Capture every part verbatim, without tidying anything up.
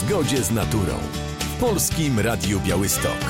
zgodzie z naturą w Polskim Radiu Białystok.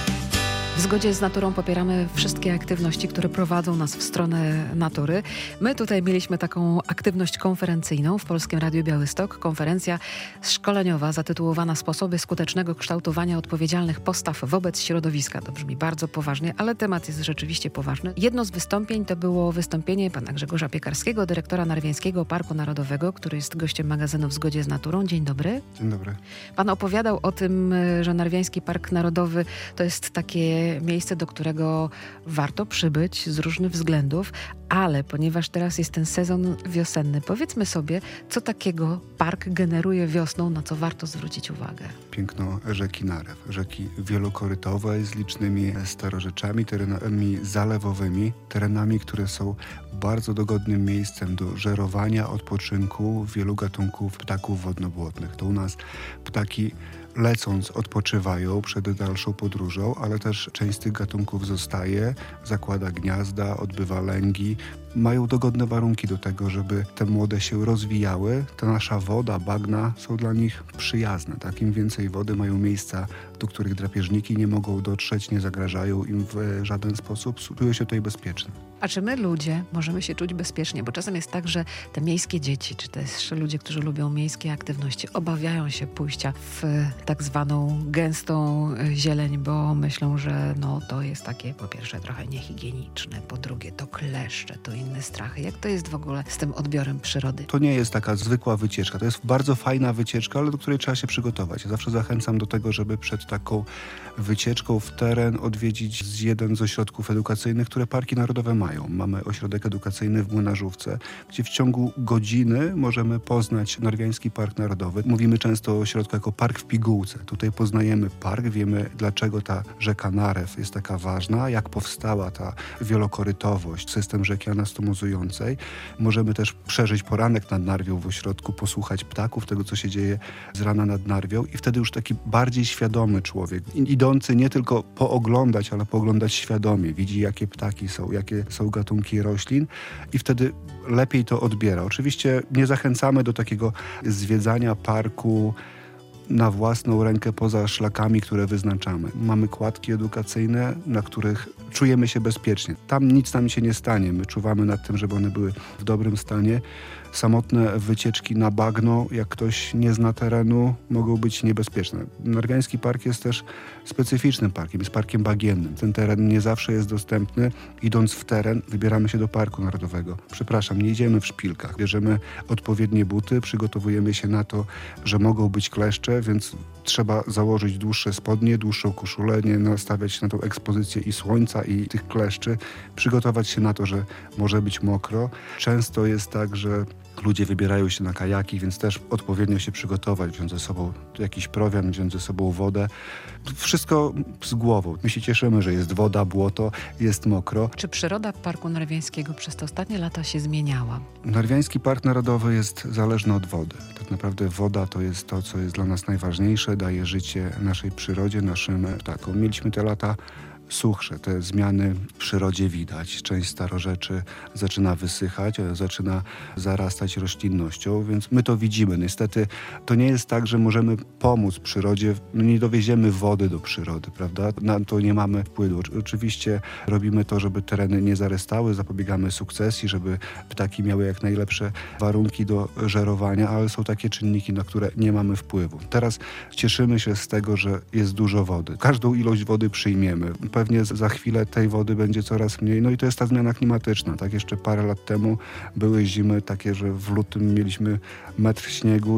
W zgodzie z naturą popieramy wszystkie aktywności, które prowadzą nas w stronę natury. My tutaj mieliśmy taką aktywność konferencyjną w Polskim Radiu Białystok. Konferencja szkoleniowa zatytułowana Sposoby skutecznego kształtowania odpowiedzialnych postaw wobec środowiska. To brzmi bardzo poważnie, ale temat jest rzeczywiście poważny. Jedno z wystąpień to było wystąpienie pana Grzegorza Piekarskiego, dyrektora Narwiańskiego Parku Narodowego, który jest gościem magazynu W zgodzie z naturą. Dzień dobry. Dzień dobry. Pan opowiadał o tym, że Narwiański Park Narodowy to jest takie miejsce, do którego warto przybyć z różnych względów, ale ponieważ teraz jest ten sezon wiosenny, powiedzmy sobie, co takiego park generuje wiosną, na co warto zwrócić uwagę. Piękno rzeki Narew, rzeki wielokorytowej z licznymi starorzeczami, terenami zalewowymi, terenami, które są bardzo dogodnym miejscem do żerowania, odpoczynku wielu gatunków ptaków wodnobłotnych. To u nas ptaki lecąc odpoczywają przed dalszą podróżą, ale też część z tych gatunków zostaje, zakłada gniazda, odbywa lęgi. Mają dogodne warunki do tego, żeby te młode się rozwijały. Ta nasza woda, bagna są dla nich przyjazne. Tak? Im więcej wody mają miejsca, do których drapieżniki nie mogą dotrzeć, nie zagrażają im w żaden sposób. Czują się tutaj bezpiecznie. A czy my ludzie możemy się czuć bezpiecznie? Bo czasem jest tak, że te miejskie dzieci, czy też ludzie, którzy lubią miejskie aktywności, obawiają się pójścia w tak zwaną gęstą zieleń, bo myślą, że no to jest takie po pierwsze trochę niehigieniczne, po drugie to kleszcze, to inne strachy. Jak to jest w ogóle z tym odbiorem przyrody? To nie jest taka zwykła wycieczka. To jest bardzo fajna wycieczka, ale do której trzeba się przygotować. Ja zawsze zachęcam do tego, żeby przed taką wycieczką w teren odwiedzić jeden z ośrodków edukacyjnych, które parki narodowe mają. Mamy ośrodek edukacyjny w Młynarzówce, gdzie w ciągu godziny możemy poznać Narwiański Park Narodowy. Mówimy często o ośrodku jako park w pigułce. Tutaj poznajemy park, wiemy, dlaczego ta rzeka Narew jest taka ważna, jak powstała ta wielokorytowość, system rzeki anastomozującej. Możemy też przeżyć poranek nad Narwią w ośrodku, posłuchać ptaków, tego, co się dzieje z rana nad Narwią i wtedy już taki bardziej świadomy człowiek, idący nie tylko pooglądać, ale pooglądać świadomie. Widzi, jakie ptaki są, jakie są gatunki roślin i wtedy lepiej to odbiera. Oczywiście nie zachęcamy do takiego zwiedzania parku na własną rękę poza szlakami, które wyznaczamy. Mamy kładki edukacyjne, na których czujemy się bezpiecznie. Tam nic nam się nie stanie. My czuwamy nad tym, żeby one były w dobrym stanie. Samotne wycieczki na bagno, jak ktoś nie zna terenu, mogą być niebezpieczne. Narwiański Park jest też specyficznym parkiem, jest parkiem bagiennym. Ten teren nie zawsze jest dostępny. Idąc w teren, wybieramy się do Parku Narodowego. Przepraszam, nie idziemy w szpilkach. Bierzemy odpowiednie buty, przygotowujemy się na to, że mogą być kleszcze, więc trzeba założyć dłuższe spodnie, dłuższą koszulę, nie nastawiać się na tą ekspozycję i słońca, i tych kleszczy. Przygotować się na to, że może być mokro. Często jest tak, że ludzie wybierają się na kajaki, więc też odpowiednio się przygotować, wziąć ze sobą jakiś prowiant, wziąć ze sobą wodę. Wszystko z głową. My się cieszymy, że jest woda, błoto, jest mokro. Czy przyroda Parku Narwiańskiego przez te ostatnie lata się zmieniała? Narwiański Park Narodowy jest zależny od wody. Tak naprawdę woda to jest to, co jest dla nas najważniejsze, daje życie naszej przyrodzie, naszym ptakom. Mieliśmy te lata suchsze. Te zmiany w przyrodzie widać. Część starorzeczy zaczyna wysychać, zaczyna zarastać roślinnością, więc my to widzimy. Niestety to nie jest tak, że możemy pomóc przyrodzie. My nie dowieziemy wody do przyrody, prawda? Na to nie mamy wpływu. Oczywiście robimy to, żeby tereny nie zarystały, zapobiegamy sukcesji, żeby ptaki miały jak najlepsze warunki do żerowania, ale są takie czynniki, na które nie mamy wpływu. Teraz cieszymy się z tego, że jest dużo wody. Każdą ilość wody przyjmiemy. Pewnie za chwilę tej wody będzie coraz mniej. No i to jest ta zmiana klimatyczna. Tak? Jeszcze parę lat temu były zimy takie, że w lutym mieliśmy metr śniegu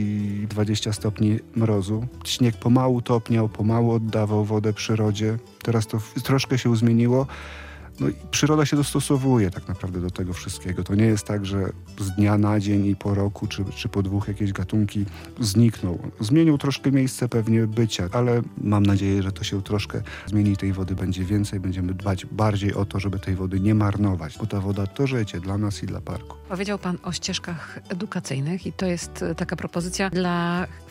i dwadzieścia stopni mrozu. Śnieg pomału topniał, pomału oddawał wodę przyrodzie. Teraz to troszkę się zmieniło. No i przyroda się dostosowuje tak naprawdę do tego wszystkiego. To nie jest tak, że z dnia na dzień i po roku czy, czy po dwóch jakieś gatunki znikną. Zmienił troszkę miejsce pewnie bycia, ale mam nadzieję, że to się troszkę zmieni. Tej wody będzie więcej. Będziemy dbać bardziej o to, żeby tej wody nie marnować, bo ta woda to życie dla nas i dla parku. Powiedział pan o ścieżkach edukacyjnych i to jest taka propozycja dla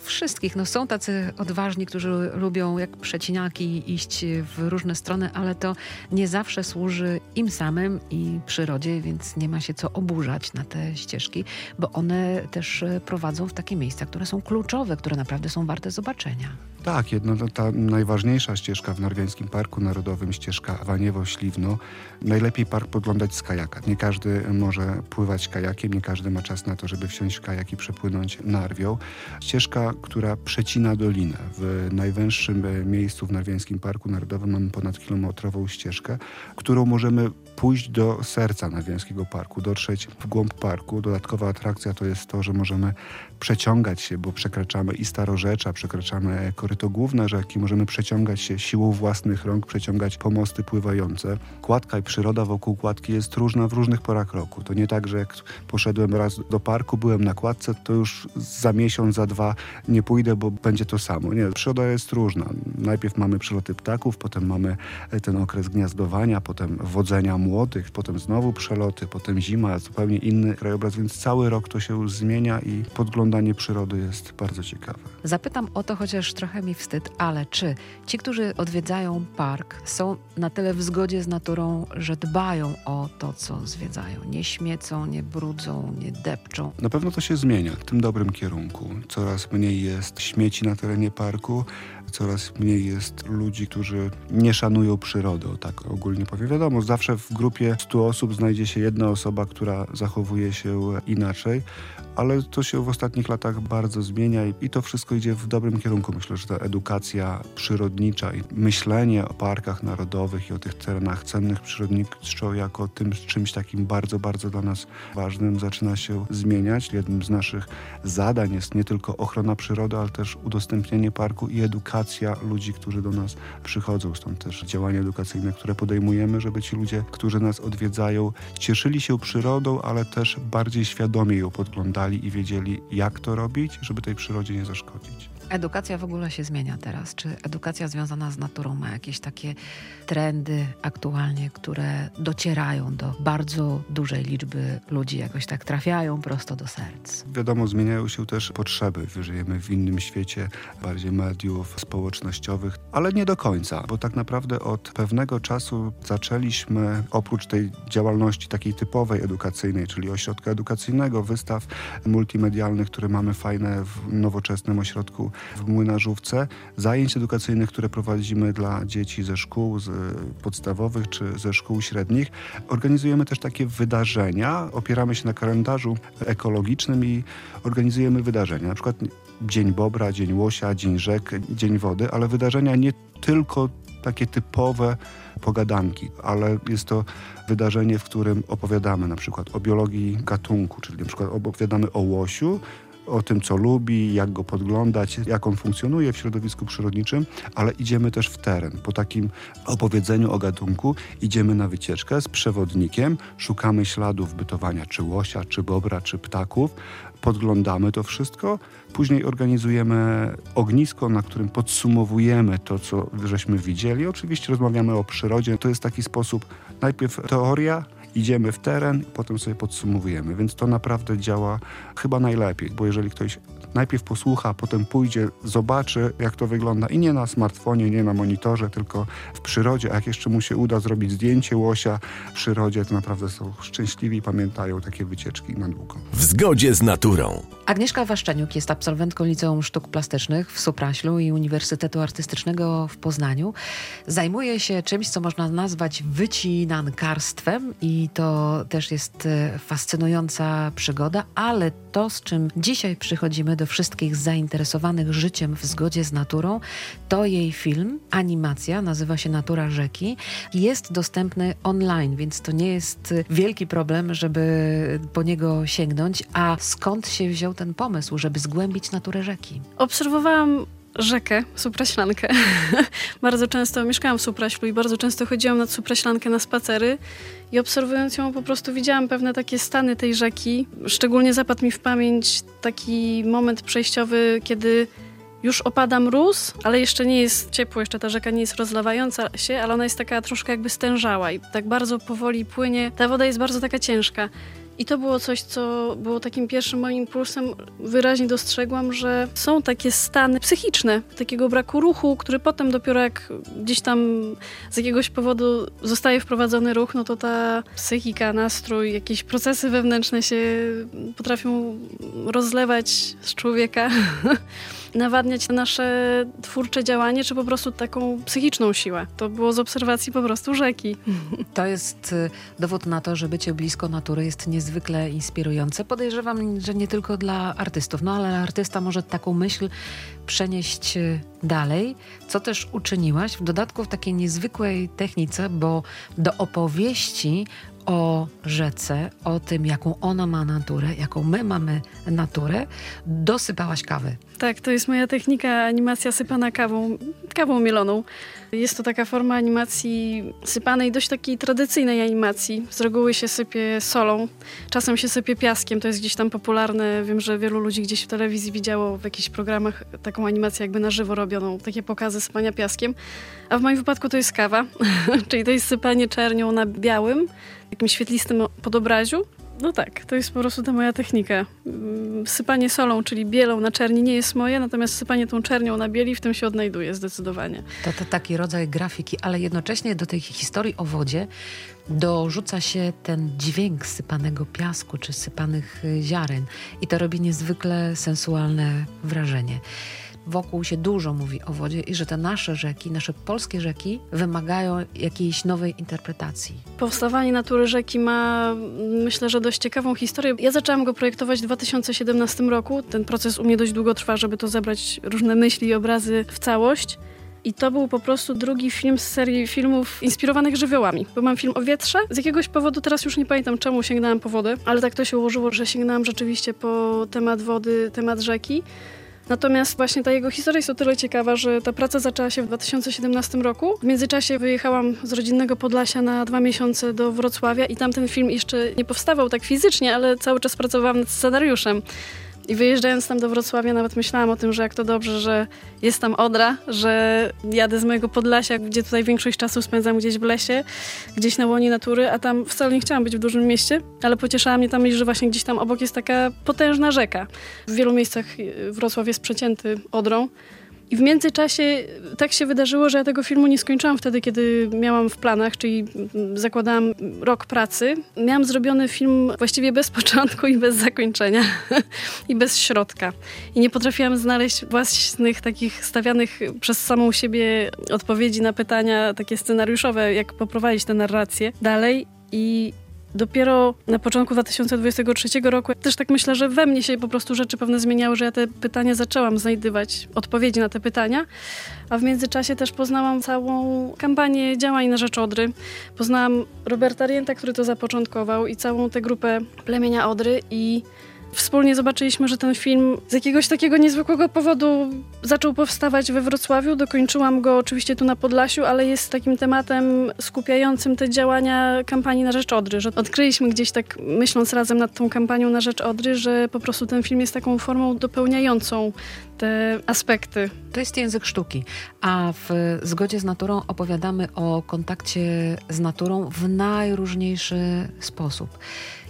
wszystkich. No, są tacy odważni, którzy lubią jak przeciniaki iść w różne strony, ale to nie zawsze służy im samym i przyrodzie, więc nie ma się co oburzać na te ścieżki, bo one też prowadzą w takie miejsca, które są kluczowe, które naprawdę są warte zobaczenia. Tak, jedno, ta najważniejsza ścieżka w Narwiańskim Parku Narodowym, ścieżka Waniewo-Śliwno. Najlepiej park podglądać z kajaka. Nie każdy może pływać kajakiem, nie każdy ma czas na to, żeby wsiąść w kajak i przepłynąć Narwią. Ścieżka, która przecina dolinę. W najwęższym miejscu w Narwiańskim Parku Narodowym mamy ponadkilometrową ścieżkę, którą możemy pójść do serca Narwiańskiego Parku, dotrzeć w głąb parku. Dodatkowa atrakcja to jest to, że możemy przeciągać się, bo przekraczamy i Starorzecza, przekraczamy koryto główne rzeki, możemy przeciągać się siłą własnych rąk, przeciągać pomosty pływające. Kładka i przyroda wokół kładki jest różna w różnych porach roku. To nie tak, że jak poszedłem raz do parku, byłem na kładce, to już za miesiąc, za dwa nie pójdę, bo będzie to samo. Nie, przyroda jest różna. Najpierw mamy przyloty ptaków, potem mamy ten okres gniazdowania, potem wodzenia młodych, potem znowu przeloty, potem zima, zupełnie inny krajobraz, więc cały rok to się zmienia i podglądanie przyrody jest bardzo ciekawe. Zapytam o to, chociaż trochę mi wstyd, ale czy ci, którzy odwiedzają park, są na tyle w zgodzie z naturą, że dbają o to, co zwiedzają? Nie śmiecą, nie brudzą, nie depczą? Na pewno to się zmienia w tym dobrym kierunku. Coraz mniej jest śmieci na terenie parku, coraz mniej jest ludzi, którzy nie szanują przyrody, o tak ogólnie powiem. Wiadomo, zawsze w grupie stu osób znajdzie się jedna osoba, która zachowuje się inaczej, ale to się w ostatnich latach bardzo zmienia i, i to wszystko idzie w dobrym kierunku. Myślę, że ta edukacja przyrodnicza i myślenie o parkach narodowych i o tych terenach cennych przyrodniczo jako tym czymś takim bardzo, bardzo dla nas ważnym zaczyna się zmieniać. Jednym z naszych zadań jest nie tylko ochrona przyrody, ale też udostępnienie parku i edukacja ludzi, którzy do nas przychodzą. Stąd też działania edukacyjne, które podejmujemy, żeby ci ludzie, którzy nas odwiedzają, cieszyli się przyrodą, ale też bardziej świadomie ją podglądali i wiedzieli, jak to robić, żeby tej przyrodzie nie zaszkodzić. Edukacja w ogóle się zmienia teraz. Czy edukacja związana z naturą ma jakieś takie trendy aktualnie, które docierają do bardzo dużej liczby ludzi, jakoś tak trafiają prosto do serc? Wiadomo, zmieniają się też potrzeby. Żyjemy w innym świecie, bardziej mediów społecznościowych, ale nie do końca, bo tak naprawdę od pewnego czasu zaczęliśmy, oprócz tej działalności takiej typowej edukacyjnej, czyli ośrodka edukacyjnego, wystaw multimedialnych, które mamy fajne w nowoczesnym ośrodku w Młynarzówce, zajęć edukacyjnych, które prowadzimy dla dzieci ze szkół z podstawowych czy ze szkół średnich. Organizujemy też takie wydarzenia, opieramy się na kalendarzu ekologicznym i organizujemy wydarzenia, na przykład Dzień Bobra, Dzień Łosia, Dzień Rzek, Dzień Wody, ale wydarzenia nie tylko takie typowe pogadanki, ale jest to wydarzenie, w którym opowiadamy na przykład o biologii gatunku, czyli na przykład opowiadamy o łosiu, o tym, co lubi, jak go podglądać, jak on funkcjonuje w środowisku przyrodniczym, ale idziemy też w teren. Po takim opowiedzeniu o gatunku idziemy na wycieczkę z przewodnikiem, szukamy śladów bytowania czy łosia, czy bobra, czy ptaków, podglądamy to wszystko, później organizujemy ognisko, na którym podsumowujemy to, co żeśmy widzieli. Oczywiście rozmawiamy o przyrodzie. To jest taki sposób, najpierw teoria, idziemy w teren, potem sobie podsumowujemy, więc to naprawdę działa chyba najlepiej, bo jeżeli ktoś najpierw posłucha, potem pójdzie, zobaczy, jak to wygląda i nie na smartfonie, nie na monitorze, tylko w przyrodzie, a jak jeszcze mu się uda zrobić zdjęcie łosia w przyrodzie, to naprawdę są szczęśliwi i pamiętają takie wycieczki na długo. W zgodzie z naturą. Agnieszka Waszczeniuk jest absolwentką Liceum Sztuk Plastycznych w Supraślu i Uniwersytetu Artystycznego w Poznaniu. Zajmuje się czymś, co można nazwać wycinankarstwem i to też jest fascynująca przygoda, ale to, z czym dzisiaj przychodzimy do wszystkich zainteresowanych życiem w zgodzie z naturą, to jej film, animacja, nazywa się Natura Rzeki. Jest dostępny online, więc to nie jest wielki problem, żeby po niego sięgnąć. A skąd się wziął ten pomysł, żeby zgłębić naturę rzeki? Obserwowałam rzekę, Supraślankę. Bardzo często mieszkałam w Supraślu i bardzo często chodziłam nad Supraślankę na spacery i obserwując ją po prostu widziałam pewne takie stany tej rzeki. Szczególnie zapadł mi w pamięć taki moment przejściowy, kiedy już opada mróz, ale jeszcze nie jest ciepło, jeszcze ta rzeka nie jest rozlewająca się, ale ona jest taka troszkę jakby stężała i tak bardzo powoli płynie. Ta woda jest bardzo taka ciężka. I to było coś, co było takim pierwszym moim impulsem. Wyraźnie dostrzegłam, że są takie stany psychiczne, takiego braku ruchu, który potem dopiero jak gdzieś tam z jakiegoś powodu zostaje wprowadzony ruch, no to ta psychika, nastrój, jakieś procesy wewnętrzne się potrafią rozlewać z człowieka, nawadniać nasze twórcze działanie, czy po prostu taką psychiczną siłę. To było z obserwacji po prostu rzeki. To jest dowód na to, że bycie blisko natury jest niezwykle inspirujące. Podejrzewam, że nie tylko dla artystów, no ale artysta może taką myśl przenieść dalej, co też uczyniłaś, w dodatku w takiej niezwykłej technice, bo do opowieści o rzece, o tym, jaką ona ma naturę, jaką my mamy naturę, dosypałaś kawy. Tak, to jest moja technika, animacja sypana kawą, kawą mieloną. Jest to taka forma animacji sypanej, dość takiej tradycyjnej animacji. Z reguły się sypie solą, czasem się sypie piaskiem, to jest gdzieś tam popularne. Wiem, że wielu ludzi gdzieś w telewizji widziało w jakichś programach taką animację jakby na żywo robioną, takie pokazy sypania piaskiem. A w moim wypadku to jest kawa, czyli to jest sypanie czernią na białym, takim świetlistym podobraziu. No tak, to jest po prostu ta moja technika. Sypanie solą, czyli bielą na czerni nie jest moje, natomiast sypanie tą czernią na bieli w tym się odnajduje zdecydowanie. To, to taki rodzaj grafiki, ale jednocześnie do tej historii o wodzie dorzuca się ten dźwięk sypanego piasku czy sypanych ziaren i to robi niezwykle sensualne wrażenie. Wokół się dużo mówi o wodzie i że te nasze rzeki, nasze polskie rzeki wymagają jakiejś nowej interpretacji. Powstawanie natury rzeki ma, myślę, że dość ciekawą historię. Ja zaczęłam go projektować w dwa tysiące siedemnastym roku. Ten proces u mnie dość długo trwa, żeby to zebrać różne myśli i obrazy w całość. I to był po prostu drugi film z serii filmów inspirowanych żywiołami. Bo mam film o wietrze. Z jakiegoś powodu, teraz już nie pamiętam czemu, sięgnęłam po wodę, ale tak to się ułożyło, że sięgnęłam rzeczywiście po temat wody, temat rzeki. Natomiast właśnie ta jego historia jest o tyle ciekawa, że ta praca zaczęła się w dwa tysiące siedemnastym roku. W międzyczasie wyjechałam z rodzinnego Podlasia na dwa miesiące do Wrocławia i tam ten film jeszcze nie powstawał tak fizycznie, ale cały czas pracowałam nad scenariuszem. I wyjeżdżając tam do Wrocławia nawet myślałam o tym, że jak to dobrze, że jest tam Odra, że jadę z mojego Podlasia, gdzie tutaj większość czasu spędzam gdzieś w lesie, gdzieś na łonie natury, a tam wcale nie chciałam być w dużym mieście, ale pocieszała mnie ta myśl, że właśnie gdzieś tam obok jest taka potężna rzeka. W wielu miejscach Wrocław jest przecięty Odrą. I w międzyczasie tak się wydarzyło, że ja tego filmu nie skończyłam wtedy, kiedy miałam w planach, czyli zakładałam rok pracy. Miałam zrobiony film właściwie bez początku i bez zakończenia i bez środka. I nie potrafiłam znaleźć własnych takich stawianych przez samą siebie odpowiedzi na pytania takie scenariuszowe, jak poprowadzić tę narrację dalej. I dopiero na początku dwa tysiące dwudziestego trzeciego roku też tak myślę, że we mnie się po prostu rzeczy pewne zmieniały, że ja te pytania zaczęłam znajdywać, odpowiedzi na te pytania, a w międzyczasie też poznałam całą kampanię działań na rzecz Odry. Poznałam Roberta Rienta, który to zapoczątkował i całą tę grupę Plemienia Odry i wspólnie zobaczyliśmy, że ten film z jakiegoś takiego niezwykłego powodu zaczął powstawać we Wrocławiu. Dokończyłam go oczywiście tu na Podlasiu, ale jest takim tematem skupiającym te działania kampanii na rzecz Odry. Że odkryliśmy gdzieś tak, myśląc razem nad tą kampanią na rzecz Odry, że po prostu ten film jest taką formą dopełniającą te aspekty. To jest język sztuki, a w Zgodzie z naturą opowiadamy o kontakcie z naturą w najróżniejszy sposób.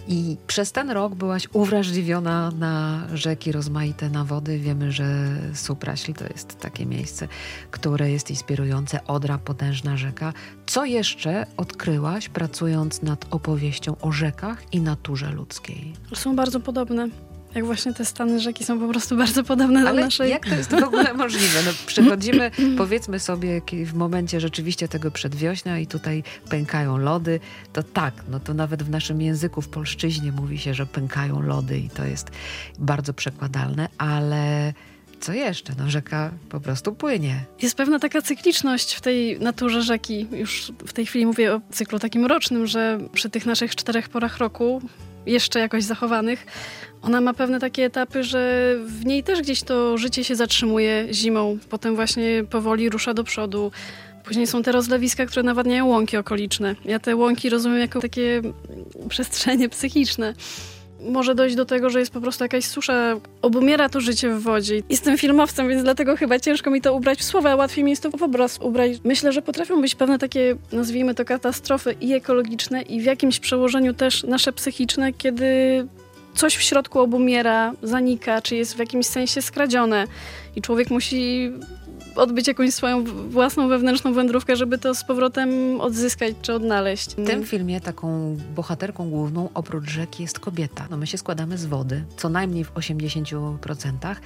I przez ten rok byłaś uwrażliwiona na rzeki rozmaite, na wody. Wiemy, że Supraśl to jest takie miejsce, które jest inspirujące. Odra, potężna rzeka. Co jeszcze odkryłaś, pracując nad opowieścią o rzekach i naturze ludzkiej? Są bardzo podobne. Jak właśnie te stany rzeki są po prostu bardzo podobne do Ale naszej. jak to jest w ogóle możliwe? No, przychodzimy, powiedzmy sobie, w momencie rzeczywiście tego przedwiośnia i tutaj pękają lody, to tak, no to nawet w naszym języku, w polszczyźnie mówi się, że pękają lody i to jest bardzo przekładalne, ale co jeszcze? No rzeka po prostu płynie. Jest pewna taka cykliczność w tej naturze rzeki. Już w tej chwili mówię o cyklu takim rocznym, że przy tych naszych czterech porach roku jeszcze jakoś zachowanych, ona ma pewne takie etapy, że w niej też gdzieś to życie się zatrzymuje zimą, potem właśnie powoli rusza do przodu. Później są te rozlewiska, które nawadniają łąki okoliczne. Ja te łąki rozumiem jako takie przestrzenie psychiczne. może dojść do tego, że jest po prostu jakaś susza, obumiera to życie w wodzie. Jestem filmowcem, więc dlatego chyba ciężko mi to ubrać w słowa, łatwiej mi jest to w obraz ubrać. Myślę, że potrafią być pewne takie, nazwijmy to, katastrofy i ekologiczne, i w jakimś przełożeniu też nasze psychiczne, kiedy coś w środku obumiera, zanika, czy jest w jakimś sensie skradzione i człowiek musi odbyć jakąś swoją własną wewnętrzną wędrówkę, żeby to z powrotem odzyskać czy odnaleźć. W tym filmie taką bohaterką główną oprócz rzeki jest kobieta. No my się składamy z wody, co najmniej w osiemdziesięciu procentach,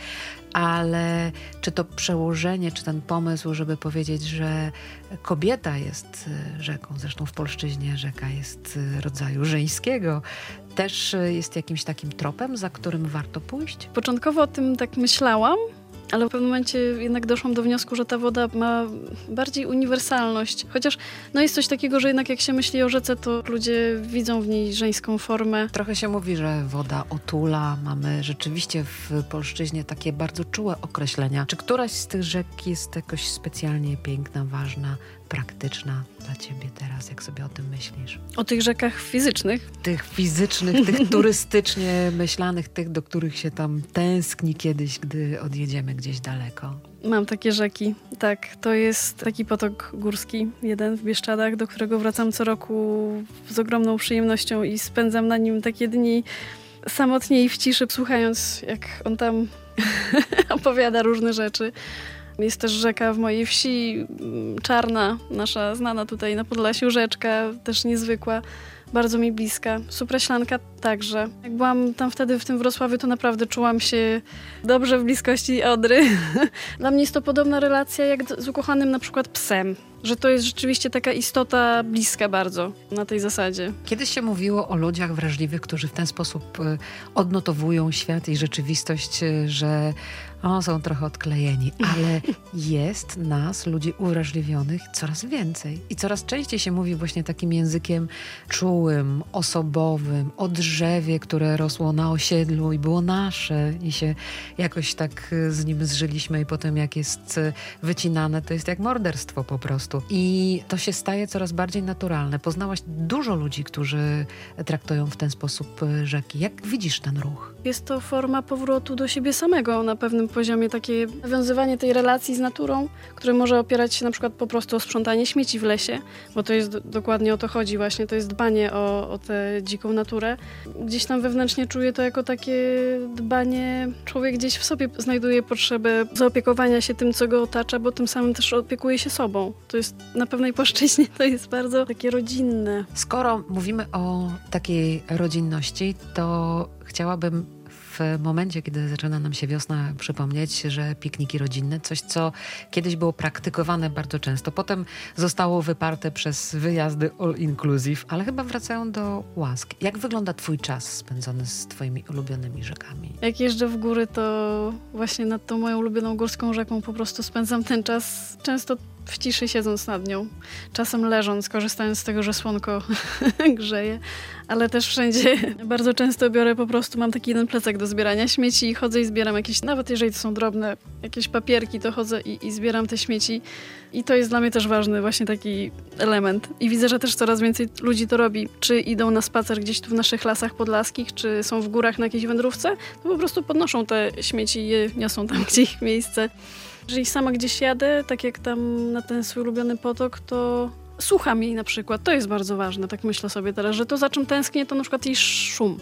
ale czy to przełożenie, czy ten pomysł, żeby powiedzieć, że kobieta jest rzeką, zresztą w polszczyźnie rzeka jest rodzaju żeńskiego, też jest jakimś takim tropem, za którym warto pójść? Początkowo o tym tak myślałam, ale w pewnym momencie jednak doszłam do wniosku, że ta woda ma bardziej uniwersalność. Chociaż no jest coś takiego, że jednak jak się myśli o rzece, to ludzie widzą w niej żeńską formę. Trochę się mówi, że woda otula. Mamy rzeczywiście w polszczyźnie takie bardzo czułe określenia. Czy któraś z tych rzek jest jakoś specjalnie piękna, ważna, praktyczna dla ciebie teraz, jak sobie o tym myślisz? O tych rzekach fizycznych? Tych fizycznych, tych turystycznie myślanych, tych, do których się tam tęskni kiedyś, gdy odjedziemy gdzieś daleko. Mam takie rzeki, tak. To jest taki potok górski, jeden w Bieszczadach, do którego wracam co roku z ogromną przyjemnością i spędzam na nim takie dni samotnie i w ciszy, słuchając, jak on tam opowiada różne rzeczy. Jest też rzeka w mojej wsi, Czarna, nasza znana tutaj na Podlasiu rzeczka, też niezwykła, bardzo mi bliska. Supraślanka także. Jak byłam tam wtedy w tym Wrocławiu, to naprawdę czułam się dobrze w bliskości Odry. Dla mnie jest to podobna relacja jak z ukochanym na przykład psem, że to jest rzeczywiście taka istota bliska bardzo na tej zasadzie. Kiedyś się mówiło o ludziach wrażliwych, którzy w ten sposób odnotowują świat i rzeczywistość, że o, są trochę odklejeni, ale jest nas, ludzi uwrażliwionych, coraz więcej. I coraz częściej się mówi właśnie takim językiem czułym, osobowym, o drzewie, które rosło na osiedlu i było nasze i się jakoś tak z nim zżyliśmy i potem jak jest wycinane, to jest jak morderstwo po prostu. I to się staje coraz bardziej naturalne. Poznałaś dużo ludzi, którzy traktują w ten sposób rzeki. Jak widzisz ten ruch? Jest to forma powrotu do siebie samego na pewnym poziomie, takie nawiązywanie tej relacji z naturą, które może opierać się na przykład po prostu o sprzątanie śmieci w lesie, bo to jest do, dokładnie o to chodzi właśnie, to jest dbanie o, o tę dziką naturę. Gdzieś tam wewnętrznie czuję to jako takie dbanie, człowiek gdzieś w sobie znajduje potrzebę zaopiekowania się tym, co go otacza, bo tym samym też opiekuje się sobą. To jest na pewnej płaszczyźnie, to jest bardzo takie rodzinne. Skoro mówimy o takiej rodzinności, to chciałabym w momencie, kiedy zaczyna nam się wiosna, przypomnieć, że pikniki rodzinne, coś co kiedyś było praktykowane bardzo często, potem zostało wyparte przez wyjazdy all inclusive, ale chyba wracają do łask. Jak wygląda twój czas spędzony z twoimi ulubionymi rzekami? Jak jeżdżę w góry, to właśnie nad tą moją ulubioną górską rzeką po prostu spędzam ten czas często w ciszy, siedząc nad nią. Czasem leżąc, korzystając z tego, że słonko grzeje, ale też wszędzie bardzo często biorę po prostu, mam taki jeden plecak do zbierania śmieci i chodzę i zbieram jakieś, nawet jeżeli to są drobne, jakieś papierki, to chodzę i, i zbieram te śmieci. I to jest dla mnie też ważny właśnie taki element. I widzę, że też coraz więcej ludzi to robi. Czy idą na spacer gdzieś tu w naszych lasach podlaskich, czy są w górach na jakiejś wędrówce, to po prostu podnoszą te śmieci i je niosą tam, gdzie ich miejsce. Jeżeli sama gdzieś jadę, tak jak tam na ten swój ulubiony potok, to słucham jej na przykład. To jest bardzo ważne, tak myślę sobie teraz, że to za czym tęsknię, to na przykład jej szum.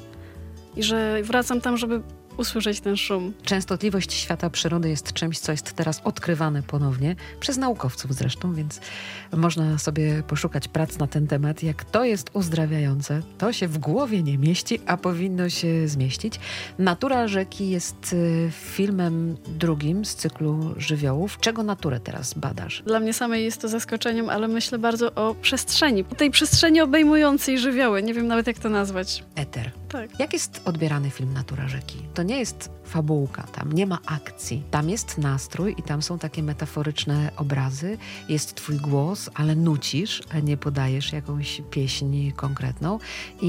I że wracam tam, żeby usłyszeć ten szum. Częstotliwość świata przyrody jest czymś, co jest teraz odkrywane ponownie, przez naukowców zresztą, więc można sobie poszukać prac na ten temat. Jak to jest uzdrawiające, to się w głowie nie mieści, a powinno się zmieścić. Natura rzeki jest filmem drugim z cyklu żywiołów. Czego naturę teraz badasz? Dla mnie samej jest to zaskoczeniem, ale myślę bardzo o przestrzeni. Tej przestrzeni obejmującej żywioły. Nie wiem nawet, jak to nazwać. Eter. Tak. Jak jest odbierany film Natura rzeki? To nie jest fabułka, tam nie ma akcji. Tam jest nastrój i tam są takie metaforyczne obrazy. Jest twój głos, ale nucisz, a nie podajesz jakąś pieśń konkretną.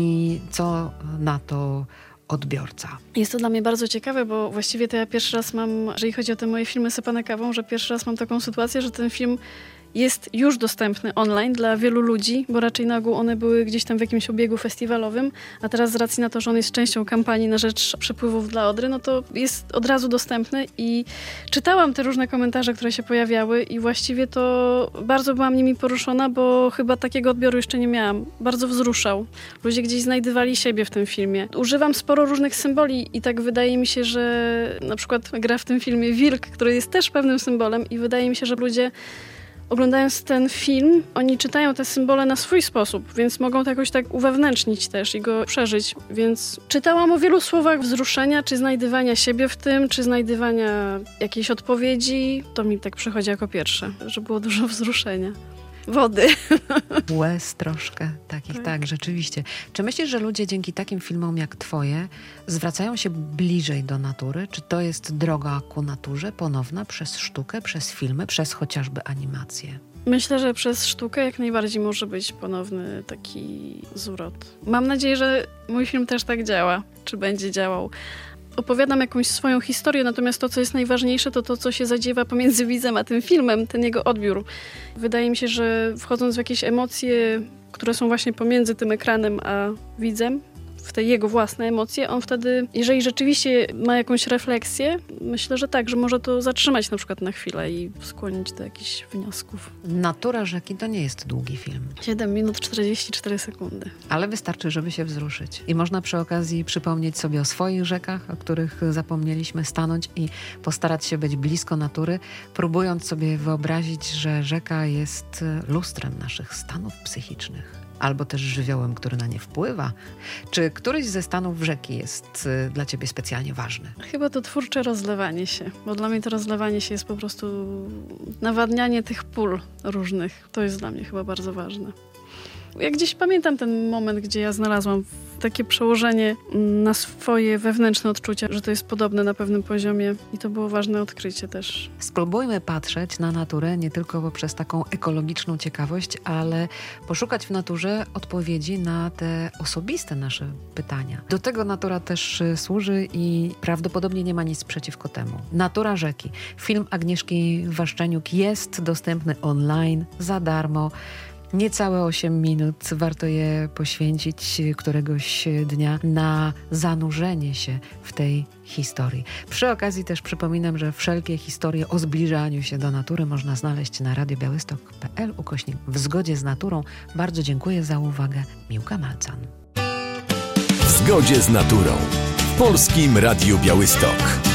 I co na to odbiorca? Jest to dla mnie bardzo ciekawe, bo właściwie to ja pierwszy raz mam, jeżeli chodzi o te moje filmy sypane kawą, że pierwszy raz mam taką sytuację, że ten film jest już dostępny online dla wielu ludzi, bo raczej na ogół one były gdzieś tam w jakimś obiegu festiwalowym, a teraz z racji na to, że on jest częścią kampanii na rzecz przepływów dla Odry, no to jest od razu dostępny i czytałam te różne komentarze, które się pojawiały i właściwie to bardzo byłam nimi poruszona, bo chyba takiego odbioru jeszcze nie miałam. Bardzo wzruszał. Ludzie gdzieś znajdywali siebie w tym filmie. Używam sporo różnych symboli i tak wydaje mi się, że na przykład gra w tym filmie wilk, który jest też pewnym symbolem i wydaje mi się, że ludzie oglądając ten film, oni czytają te symbole na swój sposób, więc mogą to jakoś tak uwewnętrznić też i go przeżyć. Więc czytałam o wielu słowach wzruszenia, czy znajdywania siebie w tym, czy znajdywania jakiejś odpowiedzi. To mi tak przychodzi jako pierwsze, że było dużo wzruszenia. Wody. Łez troszkę takich, tak. tak, rzeczywiście. Czy myślisz, że ludzie dzięki takim filmom jak twoje zwracają się bliżej do natury? Czy to jest droga ku naturze ponowna przez sztukę, przez filmy, przez chociażby animację? Myślę, że przez sztukę jak najbardziej może być ponowny taki zwrot. Mam nadzieję, że mój film też tak działa, czy będzie działał. Opowiadam jakąś swoją historię, natomiast to, co jest najważniejsze, to to, co się zadziewa pomiędzy widzem a tym filmem, ten jego odbiór. Wydaje mi się, że wchodząc w jakieś emocje, które są właśnie pomiędzy tym ekranem a widzem, w te jego własne emocje, on wtedy, jeżeli rzeczywiście ma jakąś refleksję, myślę, że tak, że może to zatrzymać na przykład na chwilę i skłonić do jakichś wniosków. Natura rzeki to nie jest długi film. siedem minut czterdzieści cztery sekundy. Ale wystarczy, żeby się wzruszyć. I można przy okazji przypomnieć sobie o swoich rzekach, o których zapomnieliśmy, stanąć i postarać się być blisko natury, próbując sobie wyobrazić, że rzeka jest lustrem naszych stanów psychicznych. Albo też żywiołem, który na nie wpływa. Czy któryś ze stanów rzeki jest y, dla ciebie specjalnie ważny? Chyba to twórcze rozlewanie się, bo dla mnie to rozlewanie się jest po prostu nawadnianie tych pól różnych. To jest dla mnie chyba bardzo ważne. Ja gdzieś pamiętam ten moment, gdzie ja znalazłam takie przełożenie na swoje wewnętrzne odczucia, że to jest podobne na pewnym poziomie i to było ważne odkrycie też. Spróbujmy patrzeć na naturę nie tylko poprzez taką ekologiczną ciekawość, ale poszukać w naturze odpowiedzi na te osobiste nasze pytania. Do tego natura też służy i prawdopodobnie nie ma nic przeciwko temu. Natura rzeki. Film Agnieszki Waszczeniuk jest dostępny online za darmo. Niecałe osiem minut. Warto je poświęcić któregoś dnia na zanurzenie się w tej historii. Przy okazji też przypominam, że wszelkie historie o zbliżaniu się do natury można znaleźć na radiobiałystok kropka p l ukośnik w zgodzie z naturą. Bardzo dziękuję za uwagę. Miłka Malcan. W zgodzie z naturą. W Polskim Radiu Białystok.